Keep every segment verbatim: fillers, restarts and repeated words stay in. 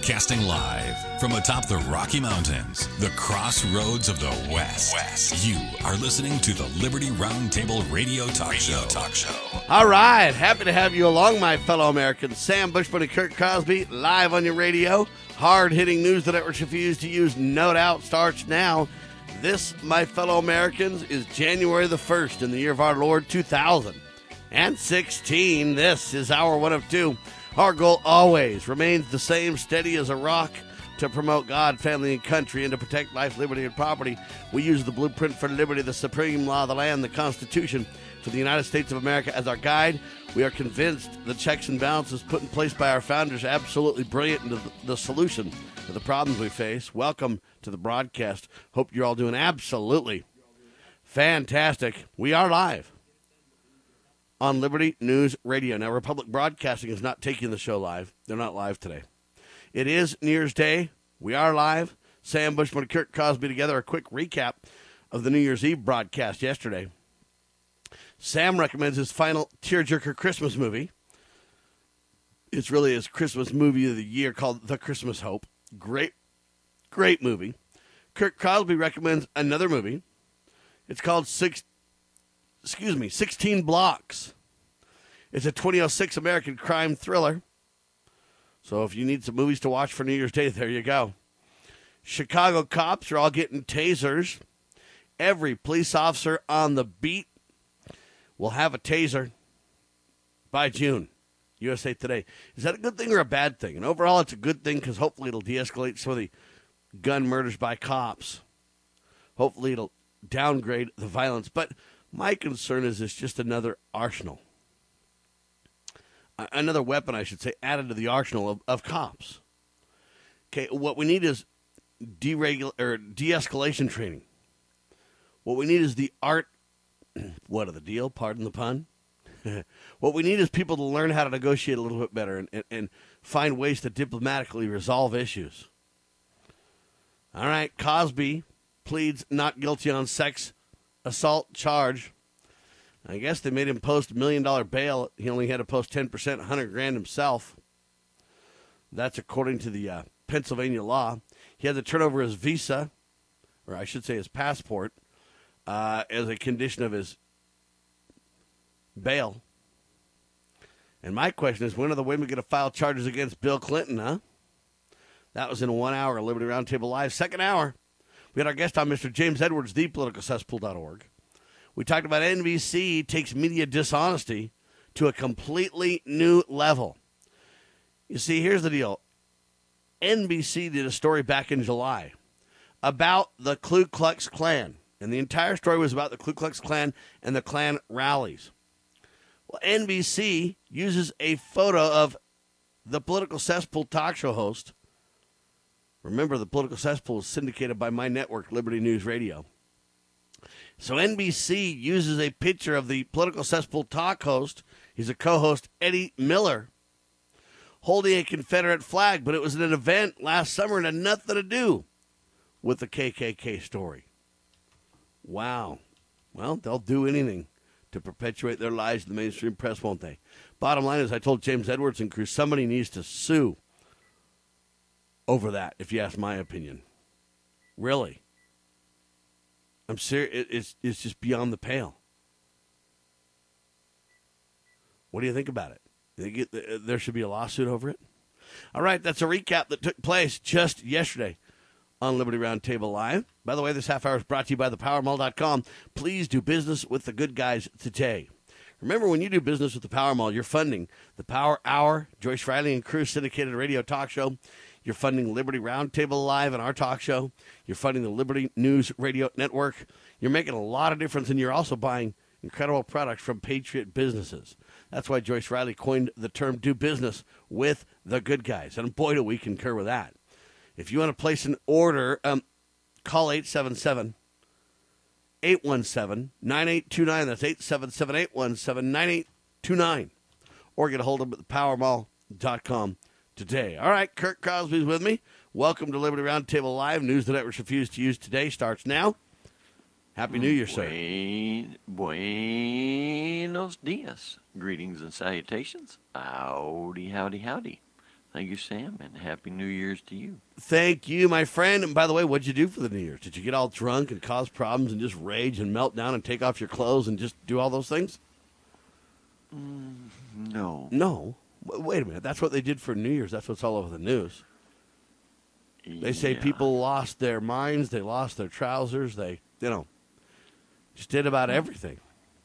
Broadcasting live from atop the Rocky Mountains, the crossroads of the West. West. You are listening to the Liberty Roundtable Radio Talk Radio Show. Talk Show. All right, happy to have you along, my fellow Americans. Sam Bushman and Kurt Cosby, live on your radio. Hard-hitting news the networks refuse to use, no doubt, starts now. This, my fellow Americans, is January the first in the year of our Lord two thousand sixteen. This is hour one of two. Our goal always remains the same, steady as a rock, to promote God, family, and country, and to protect life, liberty, and property. We use the blueprint for liberty, the supreme law of the land, the Constitution for the United States of America as our guide. We are convinced the checks and balances put in place by our founders are absolutely brilliant and the, the solution to the problems we face. Welcome to the broadcast. Hope you're all doing absolutely fantastic. We are live on Liberty News Radio. Now, Republic Broadcasting is not taking the show live. They're not live today. It is New Year's Day. We are live. Sam Bushman and Kurt Cosby together. A quick recap of the New Year's Eve broadcast yesterday. Sam recommends his final tearjerker Christmas movie. It's really his Christmas movie of the year called The Christmas Hope. Great, great movie. Kurt Cosby recommends another movie. It's called Six... Excuse me, sixteen Blocks. It's a twenty oh six American crime thriller. So if you need some movies to watch for New Year's Day, there you go. Chicago cops are all getting tasers. Every police officer on the beat will have a taser by June. U S A Today. Is that a good thing or a bad thing? And overall, it's a good thing because hopefully it'll de-escalate some of the gun murders by cops. Hopefully it'll downgrade the violence. But my concern is it's just another arsenal. Another weapon, I should say, added to the arsenal of, of cops. Okay, what we need is deregul- or de-escalation training. What we need is the art, what of the deal, pardon the pun. What we need is people to learn how to negotiate a little bit better and, and, and find ways to diplomatically resolve issues. All right, Cosby pleads not guilty on sex assault charge. I guess they made him post a million dollar bail. He only had to post ten percent, one hundred grand himself. That's according to the uh, Pennsylvania law. He had to turn over his visa, or I should say his passport, uh, as a condition of his bail. And my question is, when are the women going to file charges against Bill Clinton, huh? That was in one hour, Liberty Roundtable Live. Second hour, we had our guest on, Mister James Edwards, the political cesspool dot org. We talked about N B C takes media dishonesty to a completely new level. You see, here's the deal. N B C did a story back in July about the Ku Klux Klan. And the entire story was about the Ku Klux Klan and the Klan rallies. Well, N B C uses a photo of the political cesspool talk show host. Remember, the political cesspool is syndicated by my network, Liberty News Radio. So N B C uses a picture of the political cesspool talk host. He's a co-host, Eddie Miller, holding a Confederate flag. But it was at an event last summer and had nothing to do with the K K K story. Wow. Well, they'll do anything to perpetuate their lies in the mainstream press, won't they? Bottom line is, I told James Edwards and crew, somebody needs to sue over that, if you ask my opinion. Really. I'm serious. It's, it's just beyond the pale. What do you think about it? You think it, there should be a lawsuit over it? All right, that's a recap that took place just yesterday on Liberty Roundtable Live. By the way, this half hour is brought to you by the power mall dot com. Please do business with the good guys today. Remember, when you do business with the Power Mall, you're funding the Power Hour, Joyce Riley and crew syndicated radio talk show. You're funding Liberty Roundtable Live and our talk show. You're funding the Liberty News Radio Network. You're making a lot of difference, and you're also buying incredible products from Patriot businesses. That's why Joyce Riley coined the term do business with the good guys. And boy, do we concur with that. If you want to place an order, um, call eight seven seven, eight one seven, nine eight two nine. That's eight seven seven, eight one seven, nine eight two nine. Or get a hold of them at the power mall dot com today. All right, Kurt Cosby's with me. Welcome to Liberty Roundtable Live. News the networks refuse to use today starts now. Happy New Year, sir. Buenos dias. Greetings and salutations. Howdy, howdy, howdy. Thank you, Sam, and Happy New Year's to you. Thank you, my friend. And by the way, what'd you do for the New Year's? Did you get all drunk and cause problems and just rage and melt down and take off your clothes and just do all those things? Mm, no. No. W- Wait a minute. That's what they did for New Year's. That's what's all over the news. They say Yeah. people lost their minds. They lost their trousers. They, you know, just did about everything.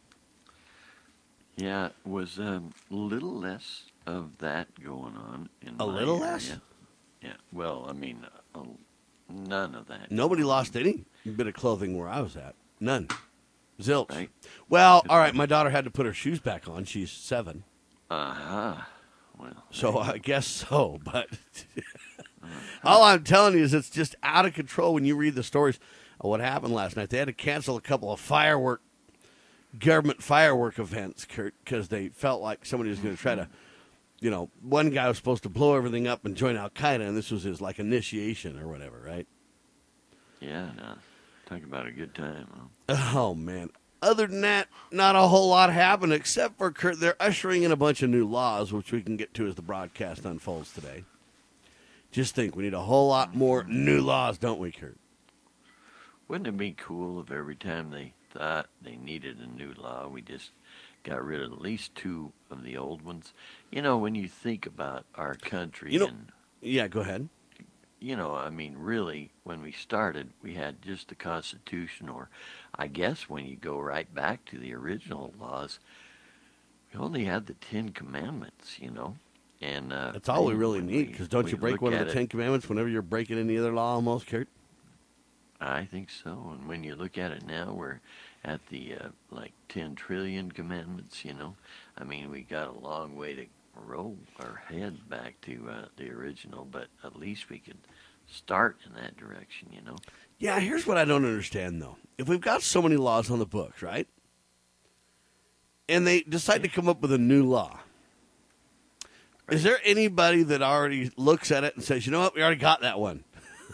Yeah, it was um, a little less of that going on in A my little area. less? Yeah. Well, I mean, uh, none of that. Nobody lost any bit of clothing where I was at. None. Zilch. Right. Well, all right. My daughter had to put her shoes back on. She's seven. Uh-huh. Well, So I guess so, but all I'm telling you is it's just out of control when you read the stories of what happened last night. They had to cancel a couple of firework, government firework events, Kurt, because they felt like somebody was going to try to, you know, one guy was supposed to blow everything up and join Al-Qaeda, and this was his, like, initiation or whatever, right? yeah, no. Talk about a good time, huh? Oh, man. Other than that, not a whole lot happened, except for, Kurt, they're ushering in a bunch of new laws, which we can get to as the broadcast unfolds today. Just think, we need a whole lot more new laws, don't we, Kurt? Wouldn't it be cool if every time they thought they needed a new law, we just got rid of at least two of the old ones? You know, when you think about our country, You know- and, Yeah, go ahead. you know, I mean, really, when we started, we had just the Constitution, or I guess when you go right back to the original laws, we only had the Ten Commandments, you know? And uh, That's all we then really when need, we- because don't we you break look one of at the it- Ten Commandments whenever you're breaking any other law almost, Kurt? I think so. And when you look at it now, we're at the uh, like ten trillion commandments. You know, I mean, we got a long way to roll our head back to uh, the original, but at least we could start in that direction. You know. Yeah, here's what I don't understand, though. If we've got so many laws on the books, right? And they decide to come up with a new law. Is there anybody that already looks at it and says, you know what, we already got that one?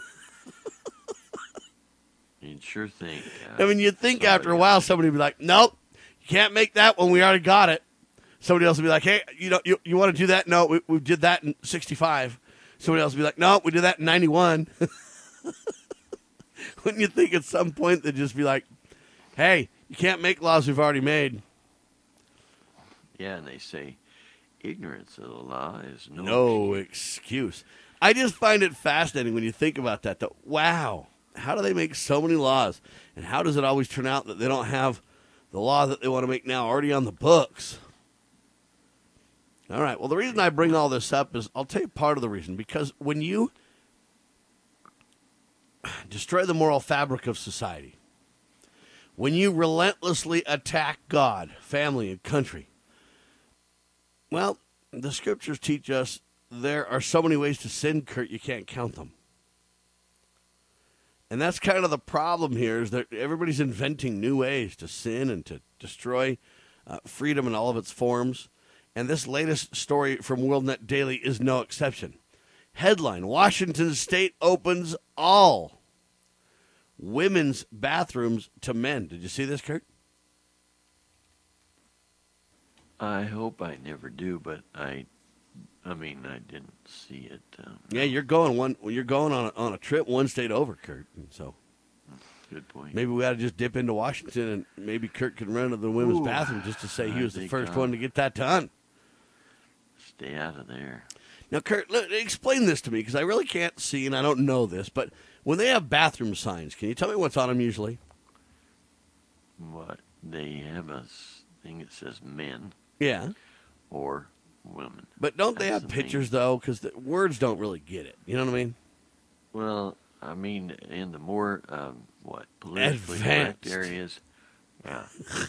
You'd sure think. Uh, I mean, you'd think somebody after a while else- somebody would be like, nope, you can't make that one. We already got it. Somebody else would be like, hey, you know, you, you want to do that? No, we, we did that in sixty-five. Somebody else would be like, no, we did that in ninety-one. Wouldn't you think at some point they'd just be like, hey, you can't make laws we've already made? Yeah, and they say ignorance of the law is no. No excuse. excuse. I just find it fascinating when you think about that, though. Wow. How do they make so many laws? And how does it always turn out that they don't have the law that they want to make now already on the books? All right. Well, the reason I bring all this up is I'll tell you part of the reason. Because when you destroy the moral fabric of society, when you relentlessly attack God, family, and country, well, the scriptures teach us there are so many ways to sin, Kurt, you can't count them. And that's kind of the problem here, is that everybody's inventing new ways to sin and to destroy uh, freedom in all of its forms. And this latest story from WorldNet Daily is no exception. Headline, Washington State opens all women's bathrooms to men. Did you see this, Kurt? I hope I never do, but I, I mean, I didn't see it. Um, Yeah, you're going one. You're going on a, on a trip one state over, Kurt. And so Good point. maybe we ought to just dip into Washington, and maybe Kurt can run to the women's Ooh, bathroom just to say he I was the think first I'll- one to get that done. Stay out of there. Now, Kurt, let, explain this to me, because I really can't see, and I don't know this, but when they have bathroom signs, can you tell me what's on them usually? What? They have a s- thing that says men Yeah. or women. But don't they That's have the main- pictures, though? Because the words don't really get it. You know what I mean? Well, I mean, in the more, um, what, politically correct Advanced. areas. Yeah.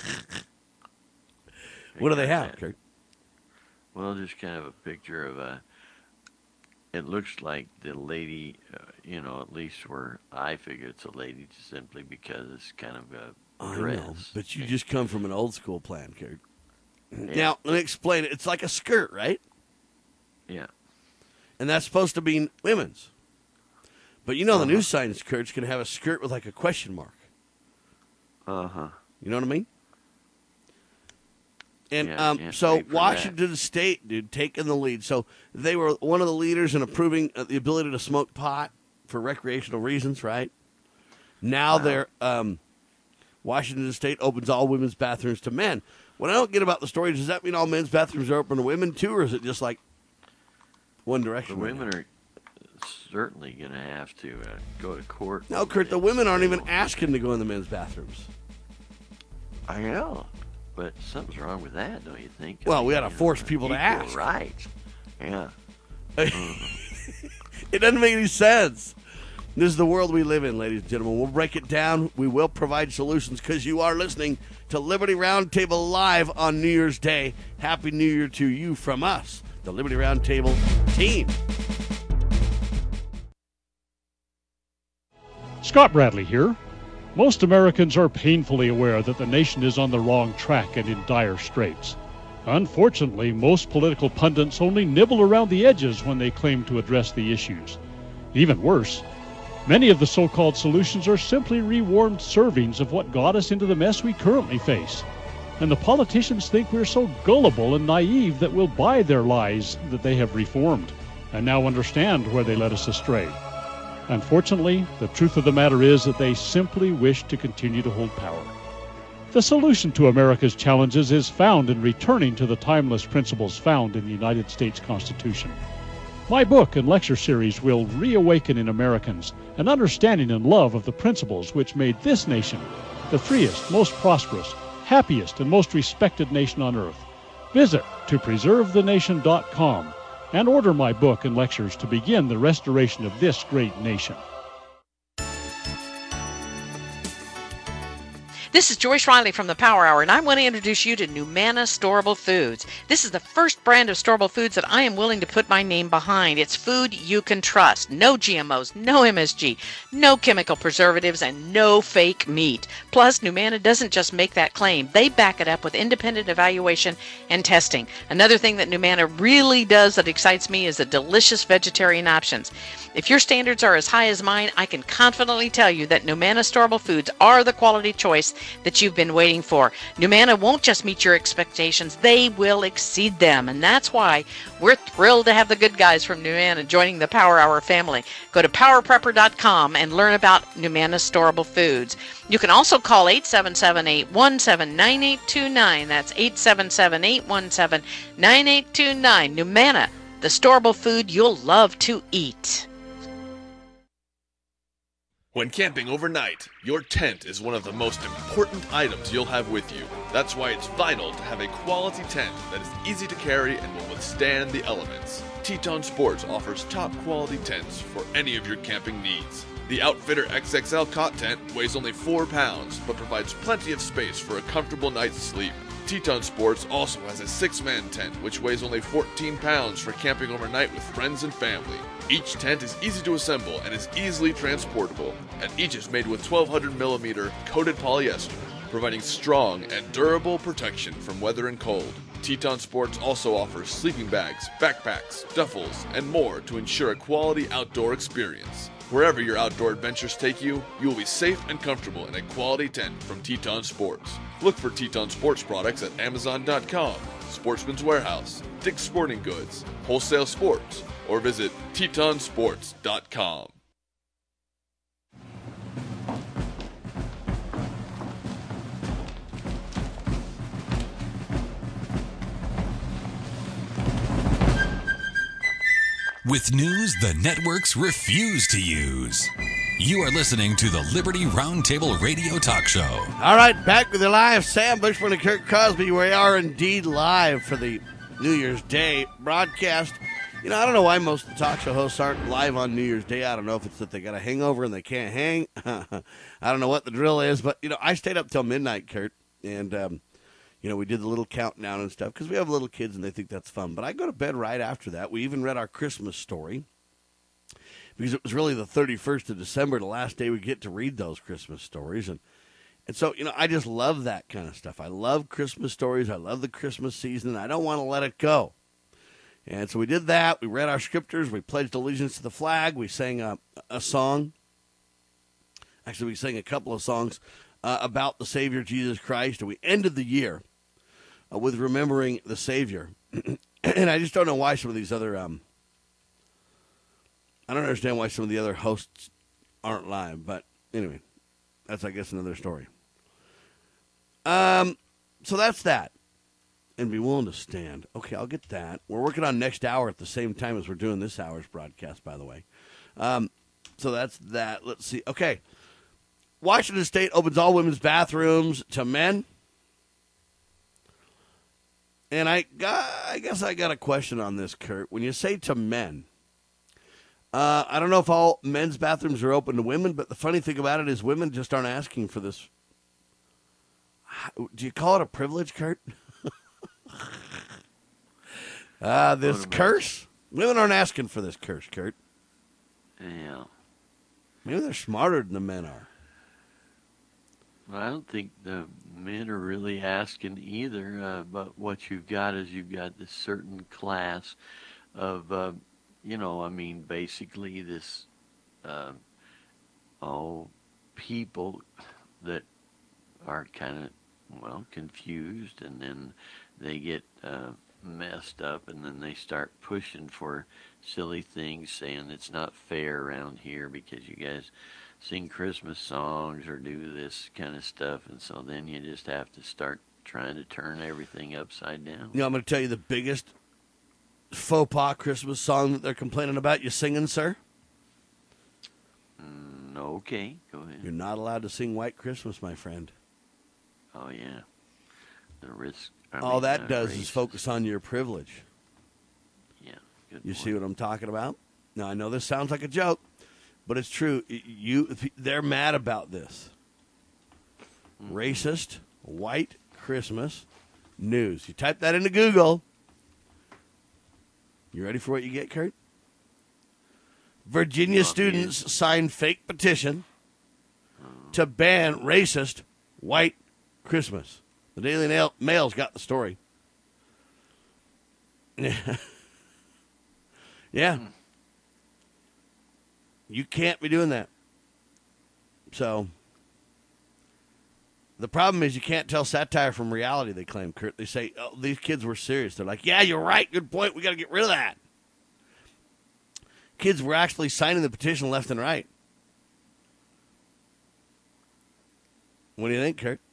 What do they got have, that. Kurt? Well, just kind of a picture of a. It looks like the lady, uh, you know, at least where I figure it's a lady, just simply because it's kind of a I dress. know, but you just come from an old school plan, Kurt. Yeah. Now, let me explain it. It's like a skirt, right? Yeah. And that's supposed to be women's. But you know the Uh-huh. news signs, Kurt's going to have a skirt with like a question mark. Uh huh. You know what I mean? And Yeah, um, can't so wait for Washington State, dude, taking the lead. So they were one of the leaders in approving uh, the ability to smoke pot for recreational reasons, right? Now Wow. they're um, Washington State opens all women's bathrooms to men. What I don't get about the story, does that mean all men's bathrooms are open to women too, or is it just like one The direction? right women are certainly going to have to uh, go to court. now? No, over Kurt, the this. women aren't They even will- asking to go in the men's bathrooms. I know, but something's wrong with that, don't you think? I Well, mean, we gotta you know, force people to equal ask. Right. Yeah. It doesn't make any sense. This is the world we live in, ladies and gentlemen. We'll break it down. We will provide solutions because you are listening to Liberty Roundtable live on New Year's Day. Happy New Year to you from us, the Liberty Roundtable team. Scott Bradley here. Most Americans are painfully aware that the nation is on the wrong track and in dire straits. Unfortunately, most political pundits only nibble around the edges when they claim to address the issues. Even worse, many of the so-called solutions are simply rewarmed servings of what got us into the mess we currently face. And the politicians think we're so gullible and naive that we'll buy their lies that they have reformed, and now understand where they led us astray. Unfortunately, the truth of the matter is that they simply wish to continue to hold power. The solution to America's challenges is found in returning to the timeless principles found in the United States Constitution. My book and lecture series will reawaken in Americans an understanding and love of the principles which made this nation the freest, most prosperous, happiest, and most respected nation on earth. Visit to preserve the nation dot com and order my book and lectures to begin the restoration of this great nation. This is Joyce Riley from the Power Hour, and I want to introduce you to Numana Storable Foods. This is the first brand of storable foods that I am willing to put my name behind. It's food you can trust. No G M Os, no M S G, no chemical preservatives, and no fake meat. Plus, Numana doesn't just make that claim. They back it up with independent evaluation and testing. Another thing that Numana really does that excites me is the delicious vegetarian options. If your standards are as high as mine, I can confidently tell you that Numana Storable Foods are the quality choice that you've been waiting for. Numana won't just meet your expectations, they will exceed them. And that's why we're thrilled to have the good guys from Numana joining the Power Hour family. Go to power prepper dot com and learn about Numana Storable Foods. You can also call eight seven seven, eight one seven, nine eight two nine. That's eight seven seven, eight one seven, nine eight two nine. Numana, the storable food you'll love to eat. When camping overnight, your tent is one of the most important items you'll have with you. That's why it's vital to have a quality tent that is easy to carry and will withstand the elements. Teton Sports offers top quality tents for any of your camping needs. The Outfitter X X L cot tent weighs only four pounds, but provides plenty of space for a comfortable night's sleep. Teton Sports also has a six-man tent, which weighs only fourteen pounds for camping overnight with friends and family. Each tent is easy to assemble and is easily transportable, and each is made with twelve hundred millimeter coated polyester, providing strong and durable protection from weather and cold. Teton Sports also offers sleeping bags, backpacks, duffels, and more to ensure a quality outdoor experience. Wherever your outdoor adventures take you, you will be safe and comfortable in a quality tent from Teton Sports. Look for Teton Sports products at amazon dot com, Sportsman's Warehouse, Dick's Sporting Goods, Wholesale Sports, or visit teton sports dot com. With news the networks refuse to use. You are listening to the Liberty Roundtable Radio Talk Show. All right, back with you live. Sam Bushman and Kurt Cosby. We are indeed live for the New Year's Day broadcast. You know, I don't know why most of the talk show hosts aren't live on New Year's Day. I don't know if it's that they got a hangover and they can't hang. I don't know what the drill is, but, you know, I stayed up till midnight, Kurt, and, um, you know, we did the little countdown and stuff because we have little kids and they think that's fun. But I go to bed right after that. We even read our Christmas story because it was really the thirty-first of December, the last day we get to read those Christmas stories. And, and so, you know, I just love that kind of stuff. I love Christmas stories. I love the Christmas season. And I don't want to let it go. And so we did that. We read our scriptures. We pledged allegiance to the flag. We sang a, a song. Actually, we sang a couple of songs uh, about the Savior, Jesus Christ. And we ended the year uh, with remembering the Savior. And I just don't know why some of these other, um, I don't understand why some of the other hosts aren't live. But anyway, that's, I guess, another story. Um, so that's that. And be willing to stand. Okay, I'll get that. We're working on next hour at the same time as we're doing this hour's broadcast, by the way. Um, so that's that. Let's see. Okay. Washington State opens all women's bathrooms to men. And I got, I guess I got a question on this, Kurt. When you say to men, uh, I don't know if all men's bathrooms are open to women, but the funny thing about it is women just aren't asking for this. Do you call it a privilege, Kurt? uh, this curse? Women aren't asking for this curse, Kurt. Yeah. Maybe they're smarter than the men are. Well, I don't think the men are really asking either, uh, but what you've got is you've got this certain class of, uh, you know, I mean, basically this, uh, oh, people that are kind of, well, confused, and then they get uh, messed up, and then they start pushing for silly things, saying it's not fair around here because you guys sing Christmas songs or do this kind of stuff, and so then you just have to start trying to turn everything upside down. You know, I'm going to tell you the biggest faux pas Christmas song that they're complaining about you singing, sir? Mm, okay, go ahead. You're not allowed to sing White Christmas, my friend. Oh, yeah. The risk. I All mean, that uh, does racist. is focus on your privilege. Yeah, good You point. see what I'm talking about? Now, I know this sounds like a joke, but it's true. You, they're mad about this. Mm-hmm. Racist White Christmas news. You type that into Google. You ready for what you get, Kurt? Virginia Well, students yes. sign fake petition to ban racist White Christmas. The Daily Mail, Mail's got the story. Yeah. Yeah. Hmm. You can't be doing that. So, the problem is you can't tell satire from reality, they claim, Kurt. They say, oh, these kids were serious. They're like, yeah, you're right. Good point. We got to get rid of that. Kids were actually signing the petition left and right. What do you think, Kurt?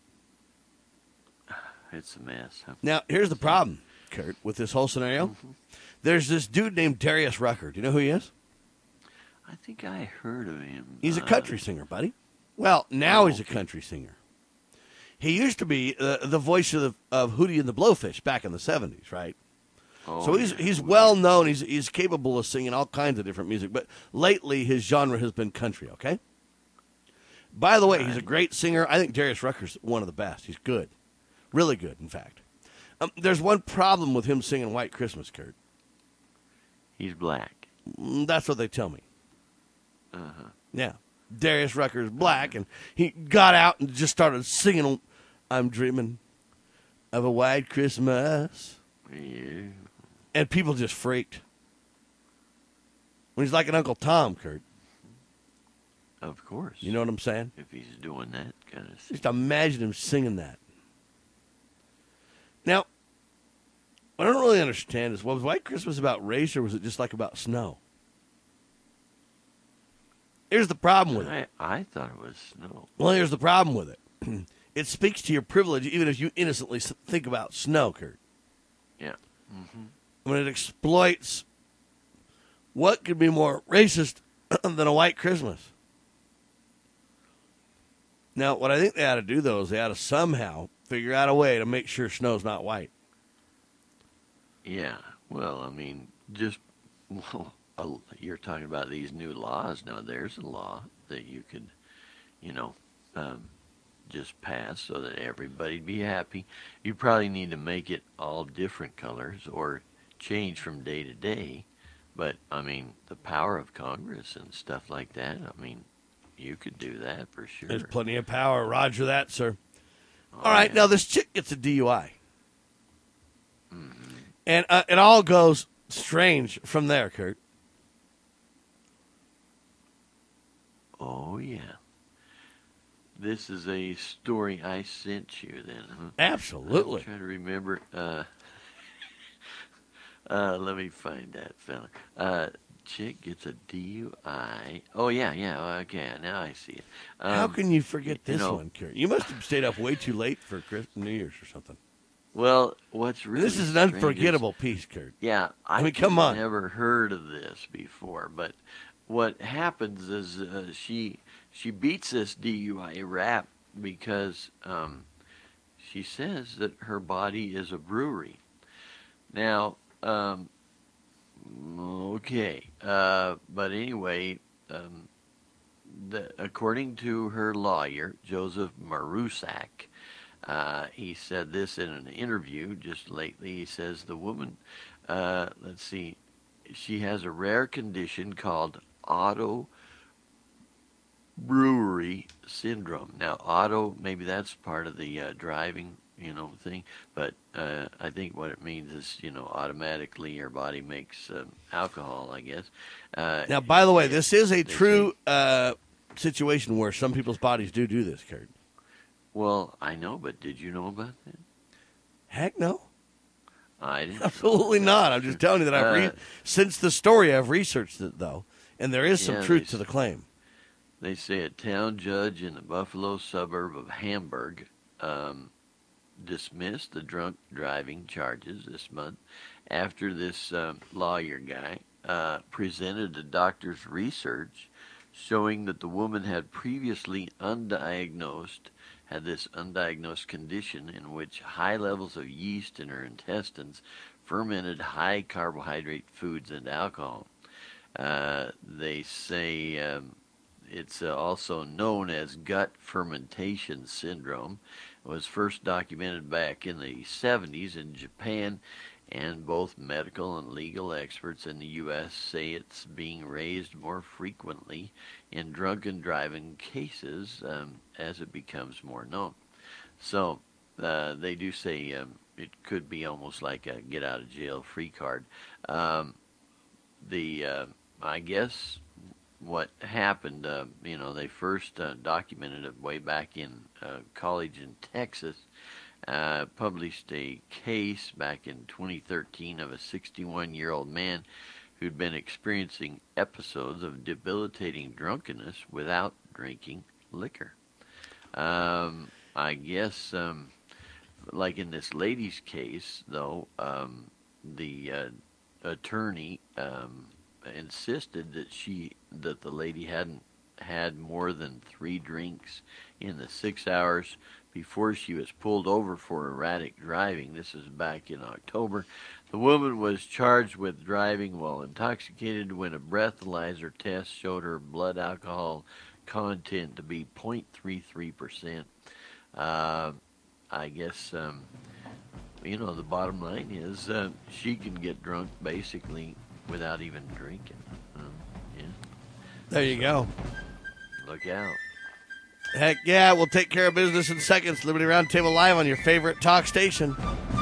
It's a mess. Huh? Now, here's the problem, Kurt, with this whole scenario. Mm-hmm. There's this dude named Darius Rucker. Do you know who he is? I think I heard of him. He's a uh, country singer, buddy. Well, now oh, he's a okay. country singer. He used to be uh, the voice of, the, of Hootie and the Blowfish back in the seventies, right? Oh, so he's yeah. he's well known. He's he's capable of singing all kinds of different music. But lately, his genre has been country. Okay. By the way, he's a great singer. I think Darius Rucker's one of the best. He's good, really good, in fact. Um, there's one problem with him singing White Christmas, Kurt. He's black. Mm, That's what they tell me. Uh-huh. Yeah. Darius Rucker's black, and he got out and just started singing, I'm dreaming of a white Christmas. Yeah. And people just freaked. When he's like an Uncle Tom, Kurt. Of course. You know what I'm saying? If he's doing that kind of thing. Just imagine him singing that. Now, what I don't really understand is, was White Christmas about race, or was it just like about snow? Here's the problem with it. I, I thought it was snow. Well, here's the problem with it. It speaks to your privilege, even if you innocently s- think about snow, Kurt. Yeah. Mm-hmm. When it exploits what could be more racist than a white Christmas. Now, what I think they ought to do, though, is they ought to somehow figure out a way to make sure snow's not white. Yeah. Well, I mean, just, well, uh, you're talking about these new laws. Now, there's a law that you could, you know, um, just pass so that everybody'd be happy. You probably need to make it all different colors or change from day to day. But, I mean, the power of Congress and stuff like that, I mean, you could do that for sure. There's plenty of power. Roger that, sir. Oh, All right, yeah. now this chick gets a D U I. Mm-hmm. And uh, it all goes strange from there, Kurt. Oh, yeah. this is a story I sent you then, huh? Absolutely. I'm trying to remember. Uh, uh, let me find that fella. Uh, chick gets a D U I. Oh, yeah, yeah. Okay, now I see it. Um, How can you forget this you know, one, Kurt? You must have stayed up way too late for Christmas, New Year's or something. Well, what's really This is an strange unforgettable is, piece, Kurt. Yeah, I, I mean, come on. never heard of this before, but what happens is uh, she she beats this D U I rap because um, she says that her body is a brewery. Now, um, okay, uh, but anyway, um, the, according to her lawyer, Joseph Marusak, uh, he said this in an interview just lately. He says the woman, uh, let's see, she has a rare condition called auto brewery syndrome. Now, auto, maybe that's part of the uh, driving, you know, thing, but uh, I think what it means is, you know, automatically your body makes um, alcohol, I guess. Uh, Now, by the way, they- this is a they true say- uh, situation where some people's bodies do do this, Kurt. Well, I know, but did you know about that? Heck no. I didn't. Absolutely not. I'm just telling you that I've Uh, re- since the story I've researched it, though, and there is some Yeah, truth they to s- the claim. They say a town judge in the Buffalo suburb of Hamburg um, dismissed the drunk driving charges this month after this um, lawyer guy uh, presented a doctor's research showing that the woman had previously undiagnosed, had this undiagnosed condition in which high levels of yeast in her intestines fermented high carbohydrate foods and alcohol. Uh, they say um, it's uh, also known as gut fermentation syndrome. It was first documented back in the seventies in Japan, and both medical and legal experts in the U S say it's being raised more frequently in drunken driving cases um, as it becomes more known. So uh, they do say um, it could be almost like a get out of jail free card. Um, the uh, I guess what happened, uh, you know, they first uh, documented it way back in uh, college in Texas. Uh, published a case back in twenty thirteen of a sixty-one-year-old man who'd been experiencing episodes of debilitating drunkenness without drinking liquor. Um, I guess, um, like in this lady's case, though, um, the uh, attorney um, insisted that she that the lady hadn't had more than three drinks in the six hours before she was pulled over for erratic driving. This is back in October. The woman was charged with driving while intoxicated when a breathalyzer test showed her blood alcohol content to be zero point three three percent. Uh, I guess, um, you know, the bottom line is uh, she can get drunk basically without even drinking. Um, yeah. There you go. Look out. Heck yeah, we'll take care of business in seconds. Liberty Roundtable Live on your favorite talk station.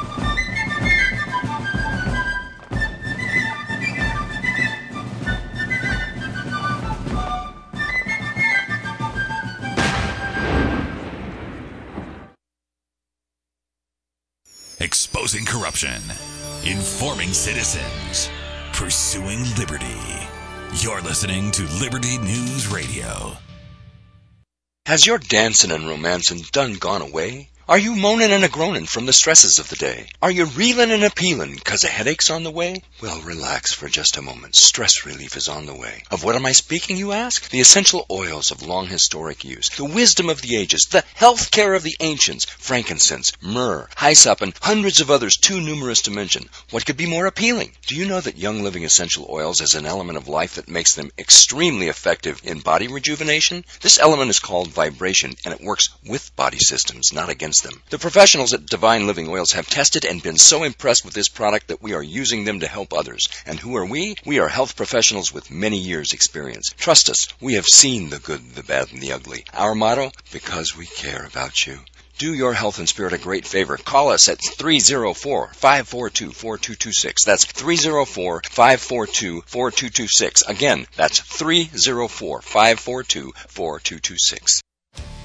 Exposing corruption, informing citizens, pursuing liberty. You're listening to Liberty News Radio. Has your dancing and romancing done gone away? Are you moaning and a-groaning from the stresses of the day? Are you reeling and a-peeling 'cause a headache's on the way? Well, relax for just a moment. Stress relief is on the way. Of what am I speaking, you ask? The essential oils of long historic use, the wisdom of the ages, the health care of the ancients, frankincense, myrrh, hyssop, and hundreds of others too numerous to mention. What could be more appealing? Do you know that Young Living Essential Oils is an element of life that makes them extremely effective in body rejuvenation? This element is called vibration, and it works with body systems, not against them. The professionals at Divine Living Oils have tested and been so impressed with this product that we are using them to help others. And who are we? We are health professionals with many years' experience. Trust us, we have seen the good, the bad, and the ugly. Our motto? Because we care about you. Do your health and spirit a great favor. Call us at three oh four, five four two, four two two six. That's three oh four, five four two, four two two six. Again, that's three oh four, five four two, four two two six.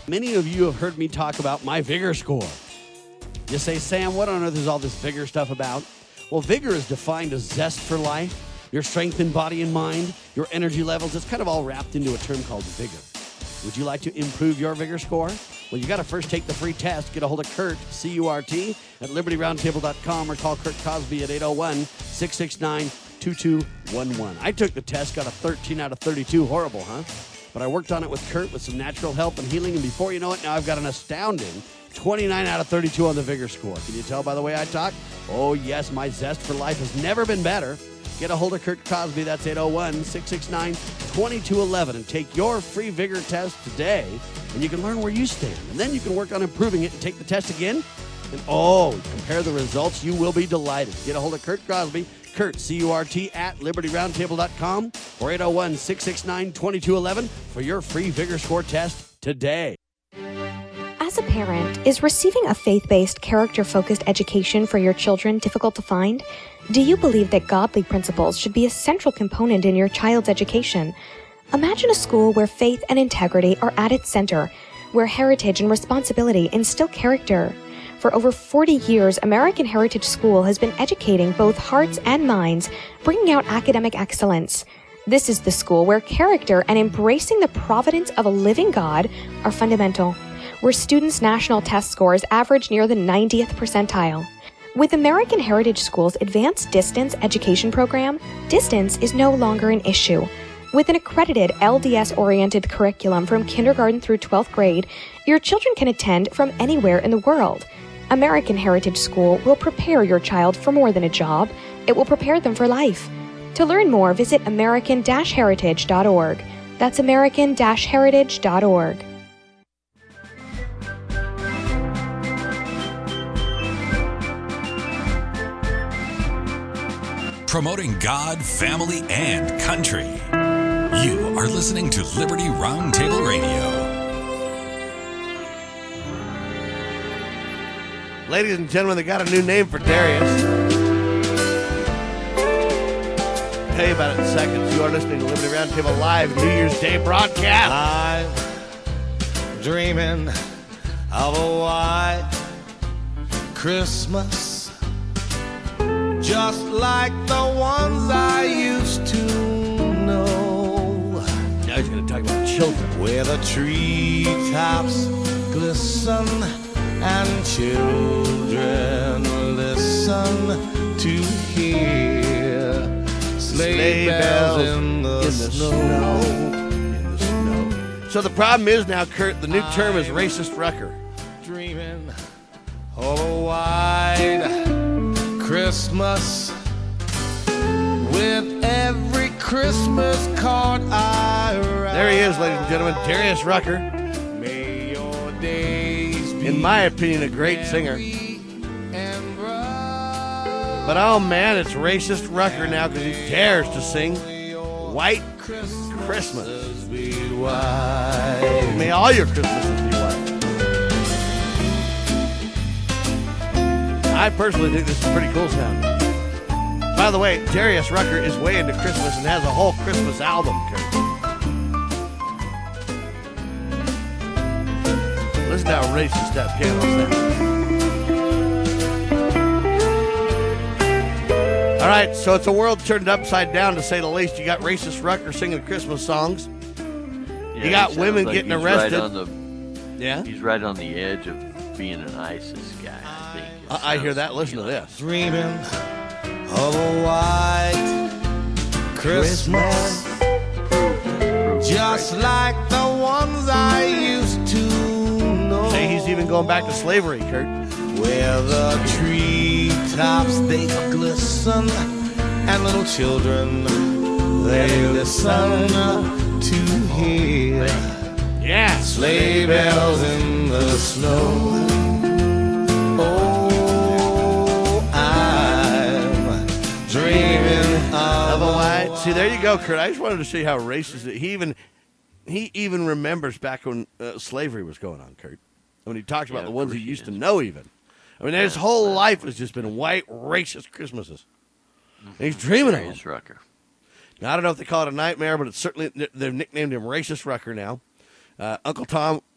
Many of you have heard me talk about my Vigor score. You say, Sam, what on earth is all this Vigor stuff about? Well, Vigor is defined as zest for life, your strength in body and mind, your energy levels. It's kind of all wrapped into a term called Vigor. Would you like to improve your Vigor score? Well, you got to first take the free test. Get a hold of Kurt, C U R T, at liberty roundtable dot com or call Kurt Cosby at eight oh one, six six nine, two two one one. I took the test, got a thirteen out of thirty-two. Horrible, huh? But I worked on it with Kurt with some natural help and healing, and before you know it, now I've got an astounding twenty-nine out of thirty-two on the Vigor score. Can you tell by the way I talk? Oh, yes, my zest for life has never been better. Get a hold of Kurt Cosby. That's eight oh one, six six nine, two two one one, and take your free Vigor test today, and you can learn where you stand. And then you can work on improving it and take the test again. And, oh, compare the results. You will be delighted. Get a hold of Kurt Cosby. Kurt, C U R T, at liberty roundtable dot com or eight oh one, six six nine, two two one one for your free Vigor score test today. As a parent, is receiving a faith-based, character-focused education for your children difficult to find? Do you believe that godly principles should be a central component in your child's education? Imagine a school where faith and integrity are at its center, where heritage and responsibility instill character. For over forty years, American Heritage School has been educating both hearts and minds, bringing out academic excellence. This is the school where character and embracing the providence of a living God are fundamental, where students' national test scores average near the ninetieth percentile. With American Heritage School's Advanced Distance Education Program, distance is no longer an issue. With an accredited L D S-oriented curriculum from kindergarten through twelfth grade, your children can attend from anywhere in the world. American Heritage School will prepare your child for more than a job. It will prepare them for life. To learn more, visit american heritage dot org. That's american heritage dot org. Promoting God, family, and country. You are listening to Liberty Roundtable Radio. Ladies and gentlemen, they got a new name for Darius. I'll tell you about it in seconds. You are listening to Liberty Roundtable Live New Year's Day broadcast. I'm dreaming of a white Christmas, just like the ones I used to know. Now he's going to talk about children. Where the treetops glisten and children listen to hear sleigh, sleigh bells, bells in the, in the snow. snow. In the snow. So the problem is now, Kurt, the new term is racist rucker. Dreaming of a white Christmas, with every Christmas card I write. There he is, ladies and gentlemen, Darius Rucker. May your days be, in my opinion, a great singer. But oh man, it's racist Rucker now because he dares to sing White Christmas. May all your Christmases be white. I personally think this is pretty cool sound. By the way, Darius Rucker is way into Christmas and has a whole Christmas album, Kurt. Listen to how racist that piano sounds. All right, so it's a world turned upside down, to say the least. You got racist Rucker singing Christmas songs. Yeah, you got women like getting he's arrested. Right on the, yeah, he's right on the edge of being an ISIS guy. I think. I, I hear that. Listen to this. Dreaming of a white Christmas, just like the ones I used to know. Say he's even going back to slavery, Kurt. Where the treetops they glisten, and little children they listen to hear yeah, sleigh bells in the snow. Oh, I'm dreaming of, of a white. See, there you go, Kurt. I just wanted to see how racist it. He even he even remembers back when uh, slavery was going on, Kurt. When he talks about yeah, the ones he he used is. to know, even. I mean, yeah, his whole well, life has just been white, racist Christmases. And he's dreaming of them. Rucker. Now, I don't know if they call it a nightmare, but it's certainly, they've nicknamed him Racist Rucker now. Uh, Uncle Tom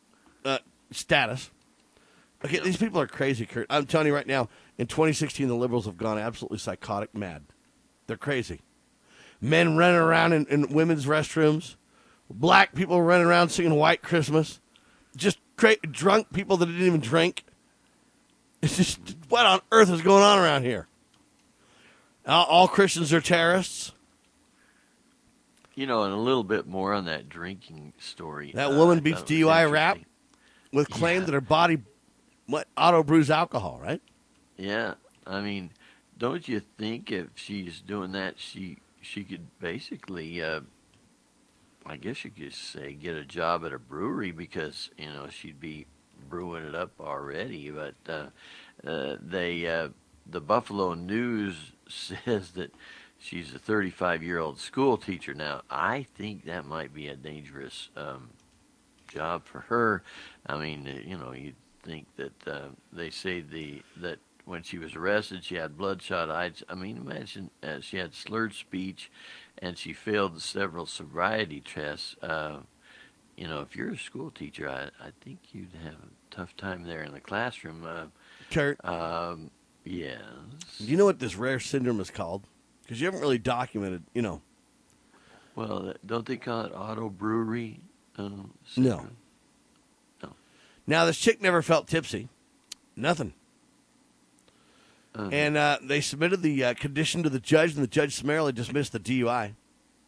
uh, status. Okay, these people are crazy, Kurt. I'm telling you right now, in twenty sixteen, the liberals have gone absolutely psychotic mad. They're crazy. Men running around in, in women's restrooms. Black people running around singing White Christmas. Just cra- drunk people that didn't even drink. It's just, what on earth is going on around here? All, all Christians are terrorists. You know, and a little bit more on that drinking story. That uh, woman I beats thought it D U was I rap interesting. with claim Yeah. that her body what auto brews alcohol, right? Yeah, I mean, don't you think if she's doing that, she she could basically, uh, I guess you could say, get a job at a brewery because you know she'd be brewing it up already. But uh, uh, they, uh, the Buffalo News says that she's a thirty-five-year-old school teacher. Now, I think that might be a dangerous um, job for her. I mean, uh, you know, you'd think that uh, they say the that when she was arrested, she had bloodshot eyes. I mean, imagine uh, she had slurred speech, and she failed several sobriety tests. Uh, you know, if you're a school teacher, I, I think you'd have a tough time there in the classroom. Uh, Kurt, um, yes. do you know what this rare syndrome is called? Because you haven't really documented, you know. Well, don't they call it auto brewery? Uh, No. No. Now, this chick never felt tipsy. Nothing. Uh, And uh, they submitted the uh, condition to the judge, and the judge summarily dismissed the D U I.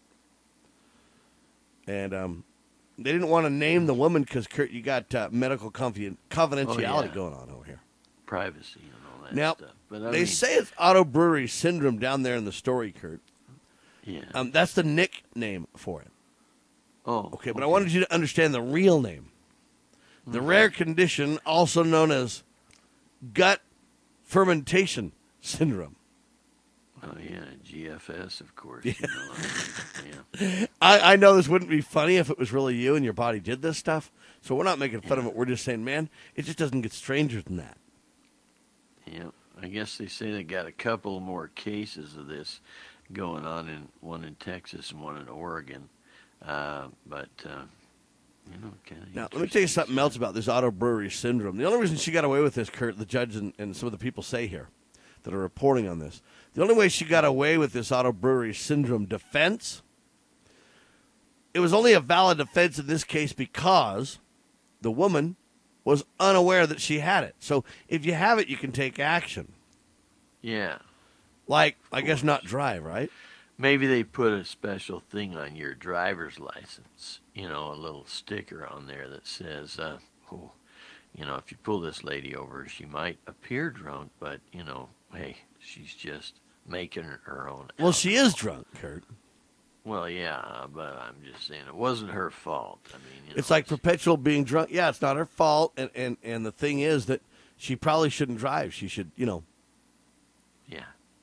And um, they didn't want to name the woman because, Kurt, you got uh, medical confi- confidentiality Oh, yeah. going on over here. privacy and all that Now, stuff. But I they mean, say it's auto brewery syndrome down there in the story, Kurt. yeah. Um, that's the nickname for it. oh, Okay, but I wanted you to understand the real name. The rare condition, also known as gut fermentation syndrome. Oh yeah, G F S, of course. You know, I mean, yeah. I, I know this wouldn't be funny if it was really you and your body did this stuff. So we're not making fun of it. We're just saying, man, it just doesn't get stranger than that. Yeah, I guess they say they got a couple more cases of this going on, in one in Texas and one in Oregon. Uh, but uh, you know, kind of. Now, let me tell you something else about this auto brewery syndrome. The only reason she got away with this, Kurt, the judge and, and some of the people say here that are reporting on this, the only way she got away with this auto brewery syndrome defense, it was only a valid defense in this case because the woman was unaware that she had it. So if you have it, you can take action. Yeah. Like, I guess not drive, right? Maybe they put a special thing on your driver's license, you know, a little sticker on there that says, uh, oh, you know, if you pull this lady over, she might appear drunk, but, you know, hey, she's just making her own. Well, she is drunk, Kurt. Well, yeah, but I'm just saying it wasn't her fault. I mean, you know, It's like perpetual being drunk. Yeah, it's not her fault. And, and, and the thing is that she probably shouldn't drive. She should, you know, yeah,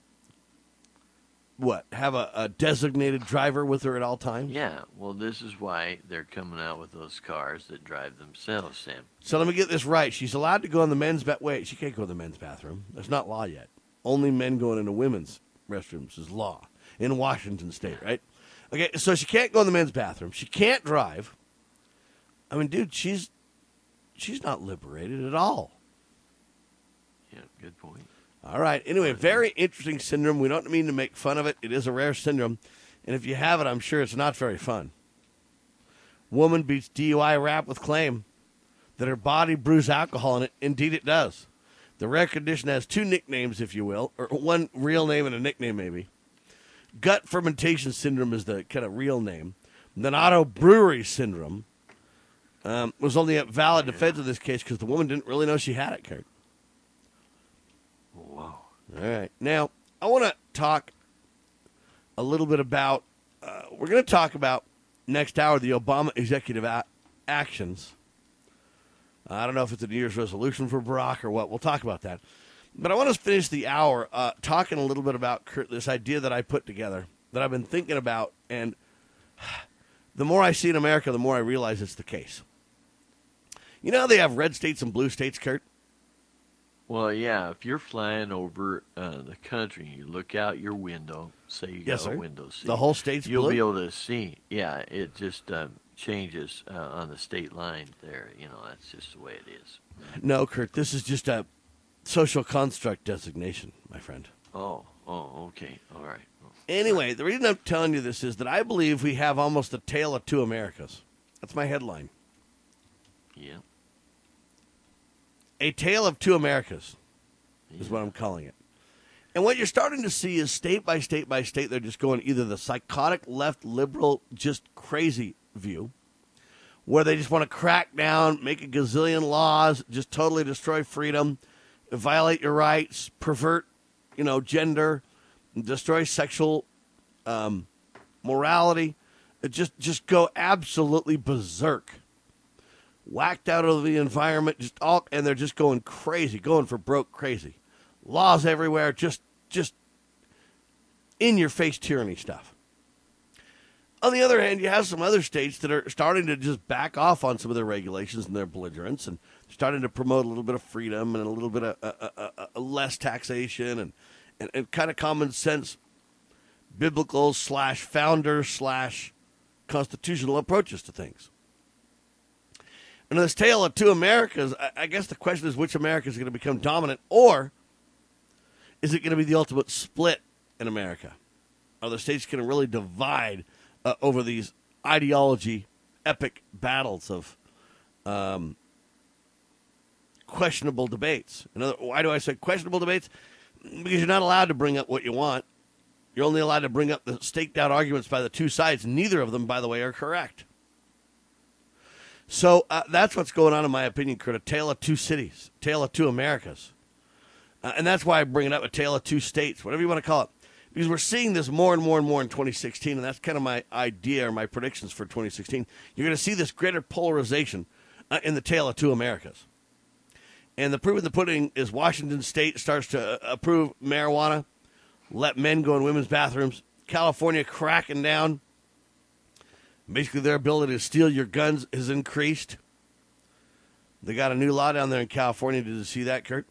what, have a, a designated driver with her at all times? yeah. Well, this is why they're coming out with those cars that drive themselves, Sam. So let me get this right. She's allowed to go in the men's ba- wait, she can't go in the men's bathroom. That's not law yet. Only men going into women's restrooms is law in Washington State, right? Okay, so she can't go in the men's bathroom. She can't drive. I mean, dude, she's she's not liberated at all. Yeah, good point. All right. Anyway, very interesting syndrome. We don't mean to make fun of it. It is a rare syndrome. And if you have it, I'm sure it's not very fun. Woman beats D U I rap with claim that her body brews alcohol in it. Indeed, it does. The rare condition has two nicknames, if you will, or one real name and a nickname, maybe. Gut fermentation syndrome is the kind of real name. And then auto brewery syndrome um, was only a valid defense in this case because the woman didn't really know she had it, Kurt. Whoa. All right. Now, I want to talk a little bit about, uh, we're going to talk about next hour the Obama executive a- actions. I don't know if it's a New Year's resolution for Barack or what. We'll talk about that. But I want to finish the hour uh, talking a little bit about Kurt, this idea that I put together, that I've been thinking about. And the more I see in America, the more I realize it's the case. You know how they have red states and blue states, Kurt? Well, yeah, if you're flying over uh, the country and you look out your window, say you Yes, got sir. a window seat, The whole state's you'll blue? be able to see. Yeah, it just, um, changes uh, on the state line there. You know, that's just the way it is. No, Kurt, this is just a social construct designation, my friend. Oh, oh, okay, all right. Anyway, the reason I'm telling you this is that I believe we have almost a tale of two Americas. That's my headline. Yeah. A tale of two Americas is what I'm calling it. And what you're starting to see is state by state by state, they're just going either the psychotic left liberal, just crazy view, where they just want to crack down, make a gazillion laws, just totally destroy freedom, violate your rights, pervert, you know, gender, destroy sexual um, morality, just just go absolutely berserk, whacked out of the environment, just all, and they're just going crazy, going for broke crazy, laws everywhere, just just in your face tyranny stuff. On the other hand, you have some other states that are starting to just back off on some of their regulations and their belligerence, and starting to promote a little bit of freedom and a little bit of uh, uh, uh, uh, less taxation and. And, and kind of common sense, biblical slash founder slash constitutional approaches to things. And in this tale of two Americas, I, I guess the question is which America is going to become dominant, or is it going to be the ultimate split in America? Are the states going to really divide uh, over these ideology epic battles of um, questionable debates? Another, why do I say questionable debates? Because you're not allowed to bring up what you want. You're only allowed to bring up the staked out arguments by the two sides. Neither of them, by the way, are correct. So uh, that's what's going on, in my opinion, Kurt. A tale of two cities, tale of two Americas. Uh, and that's why I bring it up, a tale of two states, whatever you want to call it. Because we're seeing this more and more and more in twenty sixteen, and that's kind of my idea or my predictions for twenty sixteen. You're going to see this greater polarization uh, in the tale of two Americas. And the proof of the pudding is Washington State starts to approve marijuana, let men go in women's bathrooms. California cracking down. Basically, their ability to steal your guns has increased. They got a new law down there in California. Did you see that, Kurt?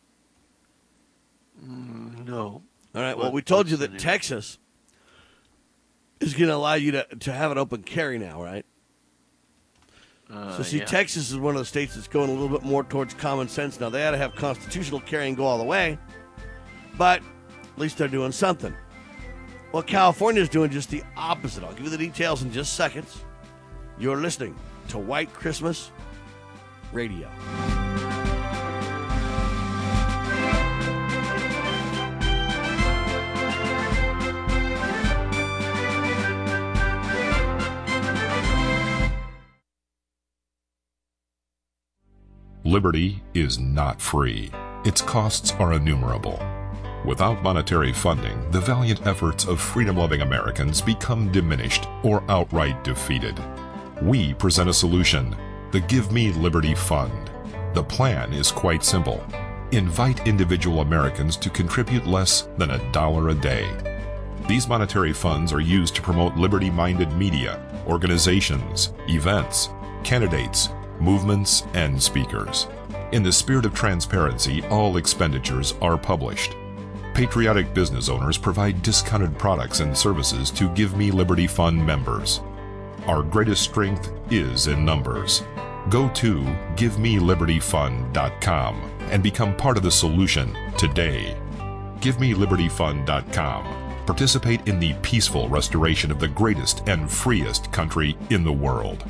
Mm, no. All right, well, we told you that Texas is going to allow you to, to have an open carry now, right? Uh, so, see, yeah. Texas is one of the states that's going a little bit more towards common sense now. They ought to have constitutional carry and go all the way, but at least they're doing something. Well, California is doing just the opposite. I'll give you the details in just seconds. You're listening to White Christmas Radio. Liberty is not free. Its costs are innumerable. Without monetary funding, the valiant efforts of freedom-loving Americans become diminished or outright defeated. We present a solution, the Give Me Liberty Fund. The plan is quite simple. Invite individual Americans to contribute less than a dollar a day. These monetary funds are used to promote liberty-minded media, organizations, events, candidates, movements, and speakers. In the spirit of transparency, all expenditures are published. Patriotic business owners provide discounted products and services to Give Me Liberty Fund members. Our greatest strength is in numbers. Go to give me liberty fund dot com and become part of the solution today. give me liberty fund dot com. Participate in the peaceful restoration of the greatest and freest country in the world.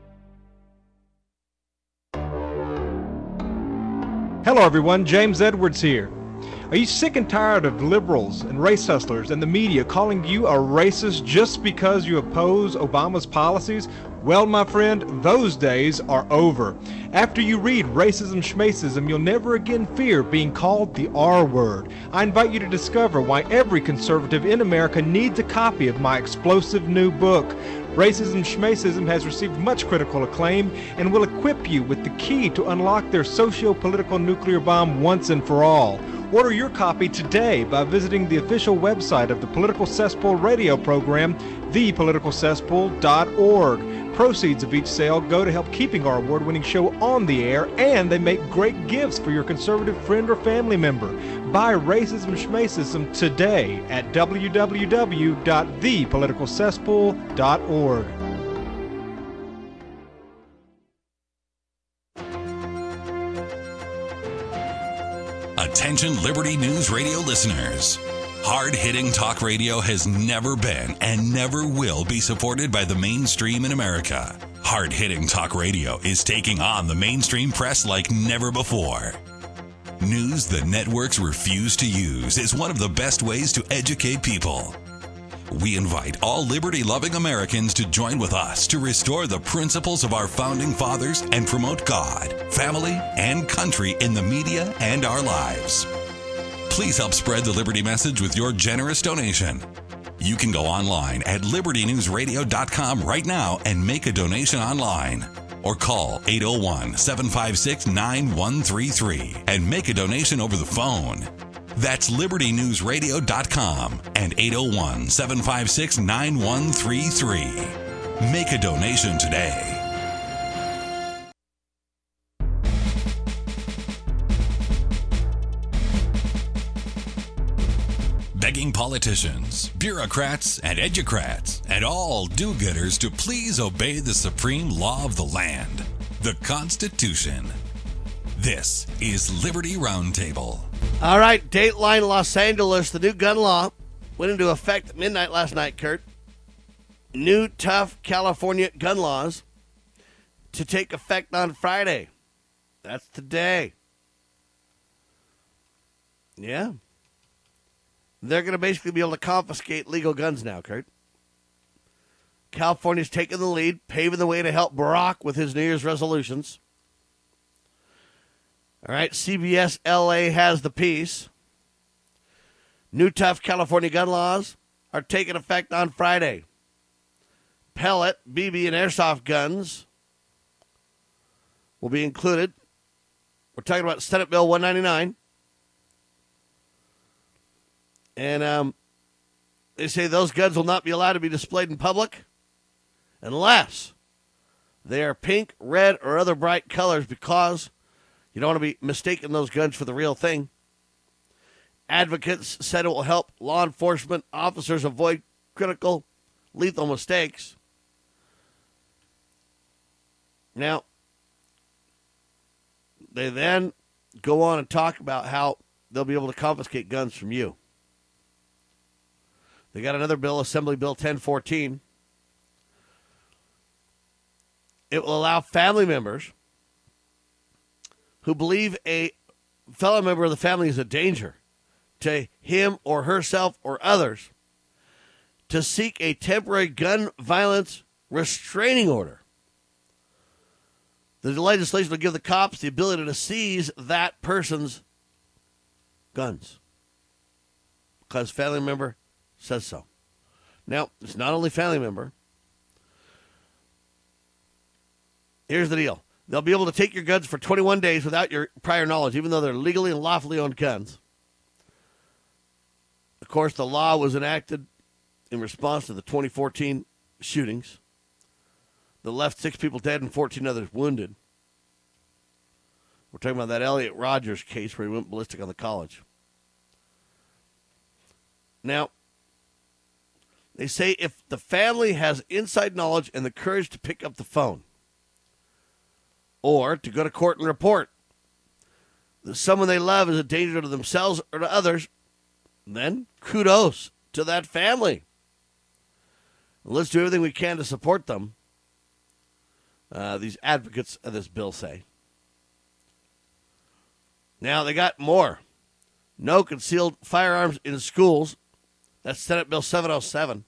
Hello everyone, James Edwards here. Are you sick and tired of liberals and race hustlers and the media calling you a racist just because you oppose Obama's policies? Well, my friend, those days are over. After you read Racism Schmacism, you'll never again fear being called the R word. I invite you to discover why every conservative in America needs a copy of my explosive new book. Racism Schmacism has received much critical acclaim and will equip you with the key to unlock their socio-political nuclear bomb once and for all. Order your copy today by visiting the official website of the Political Cesspool radio program, the political cesspool dot org. Proceeds of each sale go to help keeping our award-winning show on the air, and they make great gifts for your conservative friend or family member. Buy Racism Schmacism today at w w w dot the political cesspool dot org. Attention Liberty News Radio listeners. Hard-hitting talk radio has never been and never will be supported by the mainstream in America. Hard-hitting talk radio is taking on the mainstream press like never before. News the networks refuse to use is one of the best ways to educate people. We invite all liberty-loving Americans to join with us to restore the principles of our founding fathers and promote God, family, and country in the media and our lives. Please help spread the Liberty message with your generous donation. You can go online at liberty news radio dot com right now and make a donation online. Or call eight oh one, seven five six, nine one three three and make a donation over the phone. That's liberty news radio dot com and eight oh one, seven five six, nine one three three. Make a donation today. Begging politicians, bureaucrats, and educrats, and all do-gooders to please obey the supreme law of the land, the Constitution. This is Liberty Roundtable. All right, Dateline Los Angeles, the new gun law went into effect at midnight last night, Kurt. New tough California gun laws to take effect on Friday. That's today. Yeah. They're going to basically be able to confiscate legal guns now, Kurt. California's taking the lead, paving the way to help Barack with his New Year's resolutions. All right, C B S L A has the piece. New tough California gun laws are taking effect on Friday. Pellet, B B, and airsoft guns will be included. We're talking about Senate Bill one ninety-nine. And um, they say those guns will not be allowed to be displayed in public unless they are pink, red, or other bright colors, because you don't want to be mistaking those guns for the real thing. Advocates said it will help law enforcement officers avoid critical, lethal mistakes. Now, they then go on and talk about how they'll be able to confiscate guns from you. They got another bill, Assembly Bill ten fourteen. It will allow family members who believe a fellow member of the family is a danger to him or herself or others to seek a temporary gun violence restraining order. The legislation will give the cops the ability to seize that person's guns because family member says so. Now, it's not only family member. Here's the deal. They'll be able to take your guns for twenty-one days without your prior knowledge, even though they're legally and lawfully owned guns. Of course, the law was enacted in response to the twenty fourteen shootings that left six people dead and fourteen others wounded. We're talking about that Elliot Rogers case where he went ballistic on the college. Now, they say if the family has inside knowledge and the courage to pick up the phone or to go to court and report that someone they love is a danger to themselves or to others, then kudos to that family. Let's do everything we can to support them, uh, these advocates of this bill say. Now, they got more. No concealed firearms in schools. That's Senate Bill seven oh seven.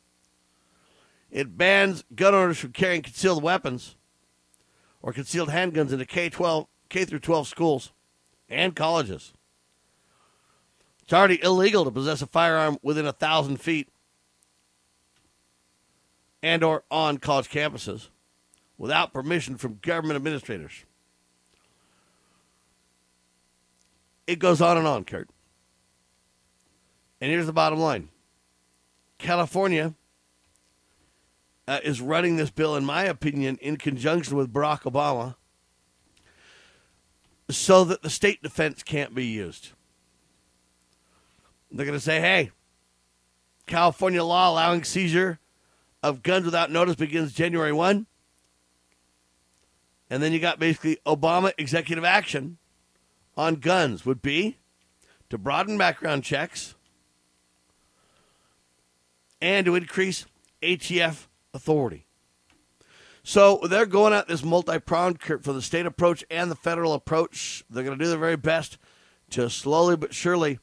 It bans gun owners from carrying concealed weapons or concealed handguns into K twelve, K through twelve schools and colleges. It's already illegal to possess a firearm within a thousand feet and or on college campuses without permission from government administrators. It goes on and on, Kurt. And here's the bottom line. California uh, is running this bill, in my opinion, in conjunction with Barack Obama so that the state defense can't be used. They're going to say, hey, California law allowing seizure of guns without notice begins January first. And then you got basically Obama executive action on guns would be to broaden background checks, and to increase A T F authority. So they're going at this multi-pronged curve for the state approach and the federal approach. They're going to do their very best to slowly but surely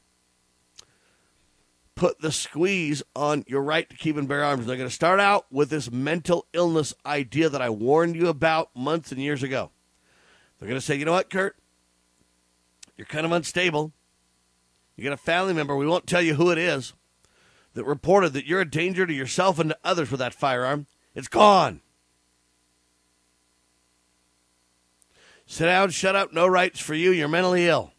put the squeeze on your right to keep and bear arms. They're going to start out with this mental illness idea that I warned you about months and years ago. They're going to say, you know what, Kurt? You're kind of unstable. You got a family member, we won't tell you who it is, that reported that you're a danger to yourself and to others with that firearm. It's gone. Sit down, shut up, no rights for you. You're mentally ill.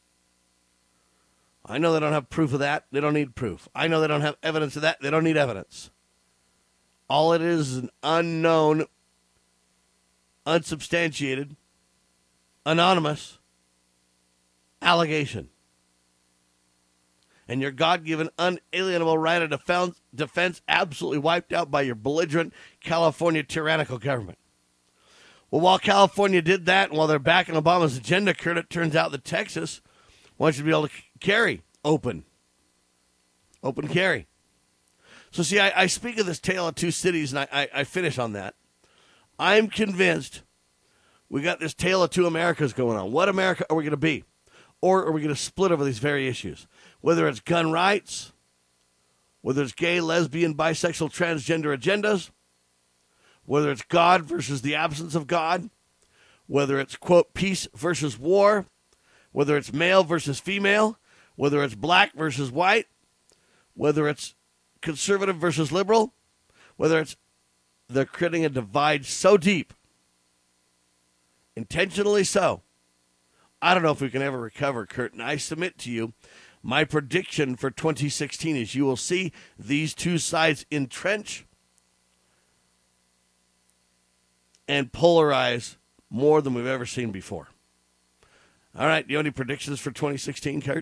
I know they don't have proof of that. They don't need proof. I know they don't have evidence of that. They don't need evidence. All it is is an unknown, unsubstantiated, anonymous allegation. And your God-given, unalienable right of defense, defense absolutely wiped out by your belligerent California tyrannical government. Well, while California did that, and while they're backing Obama's agenda, Kurt, it turns out that Texas wants you to be able to carry open. Open carry. So, see, I, I speak of this tale of two cities, and I, I, I finish on that. I'm convinced we got this tale of two Americas going on. What America are we going to be? Or are we going to split over these very issues? Whether it's gun rights, whether it's gay, lesbian, bisexual, transgender agendas, whether it's God versus the absence of God, whether it's, quote, peace versus war, whether it's male versus female, whether it's black versus white, whether it's conservative versus liberal, whether it's they're creating a divide so deep, intentionally so. I don't know if we can ever recover, Kurt, and I submit to you, my prediction for twenty sixteen is you will see these two sides entrench and polarize more than we've ever seen before. All right, do you have any predictions for twenty sixteen, Kurt?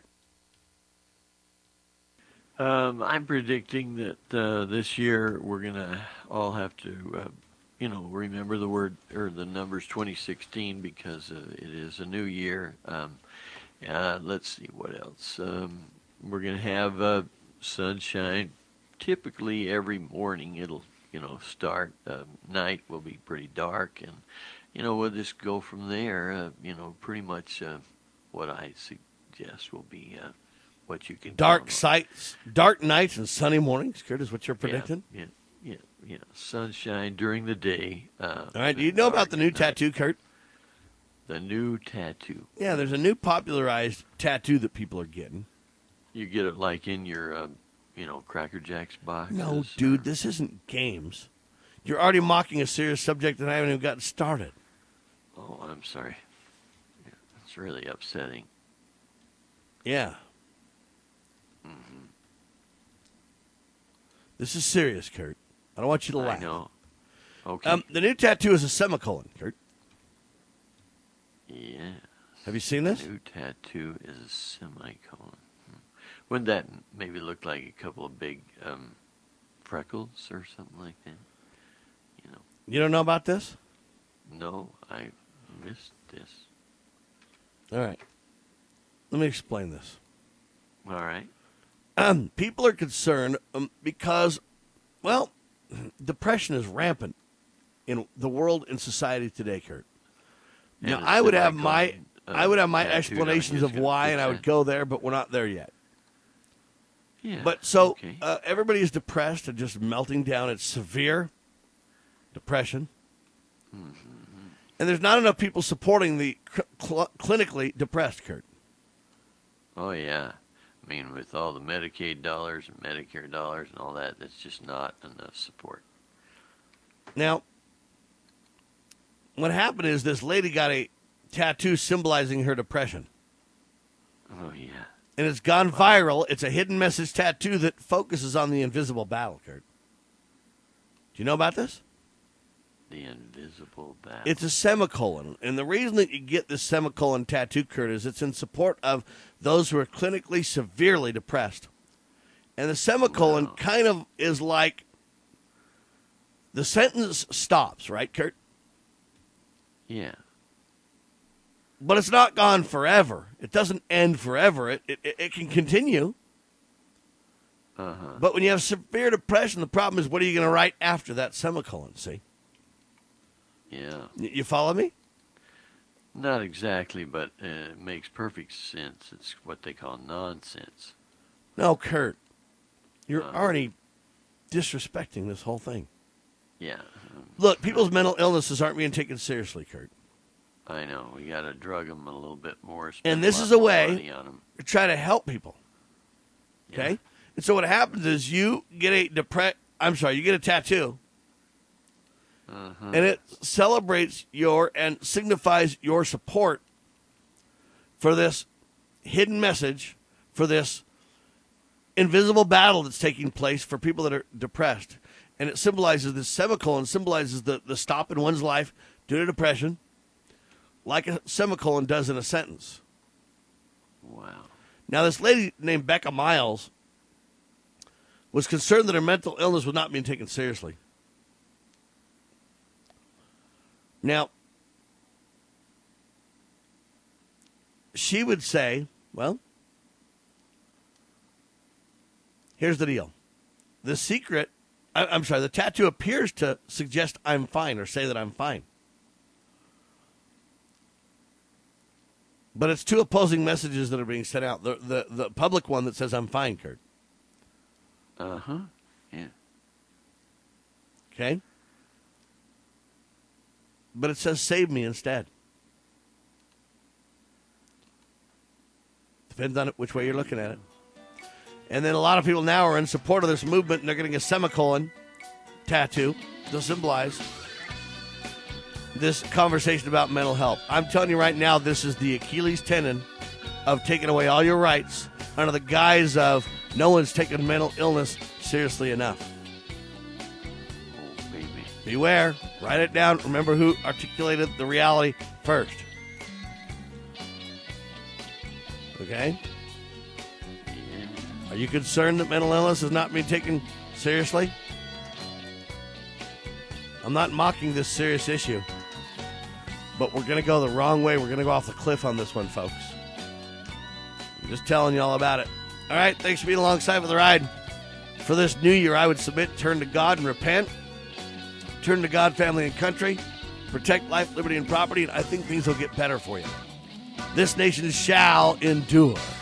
Um, I'm predicting that uh, this year we're going to all have to, uh, you know, remember the word or the numbers twenty sixteen because uh, it is a new year. Um, uh, let's see what else. Um, we're going to have uh, sunshine. Typically every morning it'll, you know, start. Uh, night will be pretty dark, and you know we'll just go from there. Uh, you know, pretty much uh, what I suggest will be uh, what you can. Dark sights, dark nights, and sunny mornings. Kurt, is what you're predicting? Yeah, yeah, yeah. yeah. Sunshine during the day. Uh, All right. Do you know about the new tattoo, Kurt? The new tattoo. Yeah, there's a new popularized tattoo that people are getting. You get it like in your, uh, you know, Cracker Jacks boxes. No, dude, this isn't games. You're already mocking a serious subject that I haven't even gotten started. Oh, I'm sorry. Yeah, it's really upsetting. Yeah. Mm-hmm. This is serious, Kurt. I don't want you to laugh. I know. Okay. Um, the new tattoo is a semicolon, Kurt. Yeah. Have you seen this? The new tattoo is a semicolon. Hmm. Wouldn't that maybe look like a couple of big um, freckles or something like that? You know. You don't know about this? No, I missed this. All right. Let me explain this. All right. Um, people are concerned um, because, well, depression is rampant in the world and society today, Kurt. Now, I would have my uh, I would have my explanations of why, and I would go there, but we're not there yet. Yeah. But so okay. uh, everybody is depressed and just melting down. It's severe depression. Mm-hmm. And there's not enough people supporting the cl- clinically depressed, Kurt. Oh, yeah. I mean, with all the Medicaid dollars and Medicare dollars and all that, that's just not enough support. Now, what happened is this lady got a tattoo symbolizing her depression. Oh, yeah. And it's gone viral. It's a hidden message tattoo that focuses on the invisible battle, Kurt. Do you know about this? The invisible battle. It's a semicolon. And the reason that you get this semicolon tattoo, Kurt, is it's in support of those who are clinically severely depressed. And the semicolon wow. kind of is like the sentence stops, right, Kurt? Yeah. But it's not gone forever. It doesn't end forever. It it, it can continue. Uh-huh. But when you have severe depression, the problem is, what are you going to write after that semicolon, see? Yeah. Y- You follow me? Not exactly, but uh, it makes perfect sense. It's what they call nonsense. No, Kurt. You're Uh, already disrespecting this whole thing. Yeah. um, Look, people's mental illnesses aren't being taken seriously, Kurt. I know. We got to drug them a little bit more. spend And this lot is a more way money on 'em. to try to help people. Okay? Yeah. And so what happens is you get a depre- I'm sorry, you get a tattoo. Uh-huh. And it celebrates your and signifies your support for this hidden message, for this invisible battle that's taking place for people that are depressed. And it symbolizes, this semicolon symbolizes the, the stop in one's life due to depression, like a semicolon does in a sentence. Wow. Now, this lady named Becca Miles was concerned that her mental illness was not being taken seriously. Now, she would say, well, here's the deal. The secret, I, I'm sorry, the tattoo appears to suggest I'm fine or say that I'm fine. But it's two opposing messages that are being sent out. The, the, the public one that says I'm fine, Kurt. Uh-huh. Yeah. Okay? But it says save me instead. Depends on it, which way you're looking at it. And then a lot of people now are in support of this movement, and they're getting a semicolon tattoo to symbolize this conversation about mental health. I'm telling you right now, this is the Achilles tendon of taking away all your rights under the guise of no one's taking mental illness seriously enough. Oh, baby. Beware. Write it down. Remember who articulated the reality first. Okay? Yeah. Are you concerned that mental illness is not being taken seriously? I'm not mocking this serious issue, but we're going to go the wrong way. We're going to go off the cliff on this one, folks. I'm just telling you all about it. All right, thanks for being alongside for the ride. For this new year, I would submit, turn to God and repent. Turn to God, family, and country. Protect life, liberty, and property, and I think things will get better for you. This nation shall endure.